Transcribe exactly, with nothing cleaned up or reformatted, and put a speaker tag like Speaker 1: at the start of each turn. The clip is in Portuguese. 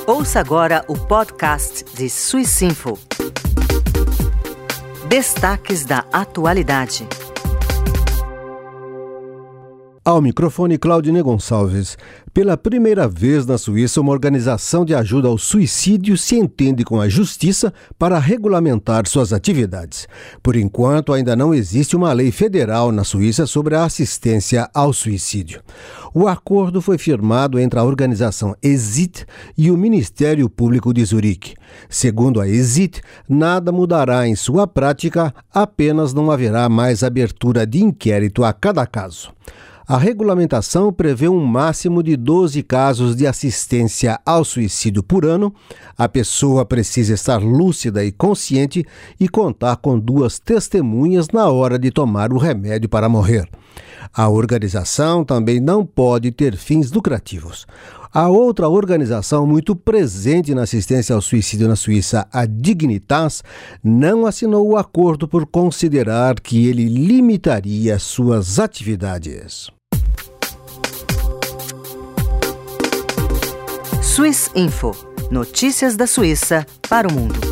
Speaker 1: Ouça agora o podcast de Swissinfo. Destaques da atualidade.
Speaker 2: Ao microfone, Claudine Gonçalves. Pela primeira vez na Suíça, uma organização de ajuda ao suicídio se entende com a justiça para regulamentar suas atividades. Por enquanto, ainda não existe uma lei federal na Suíça sobre a assistência ao suicídio. O acordo foi firmado entre a organização ESIT e o Ministério Público de Zurique. Segundo a ESIT, nada mudará em sua prática, apenas não haverá mais abertura de inquérito a cada caso. A regulamentação prevê um máximo de doze casos de assistência ao suicídio por ano. A pessoa precisa estar lúcida e consciente e contar com duas testemunhas na hora de tomar o remédio para morrer. A organização também não pode ter fins lucrativos. A outra organização muito presente na assistência ao suicídio na Suíça, a Dignitas, não assinou o acordo por considerar que ele limitaria suas atividades.
Speaker 1: Swissinfo. Notícias da Suíça para o mundo.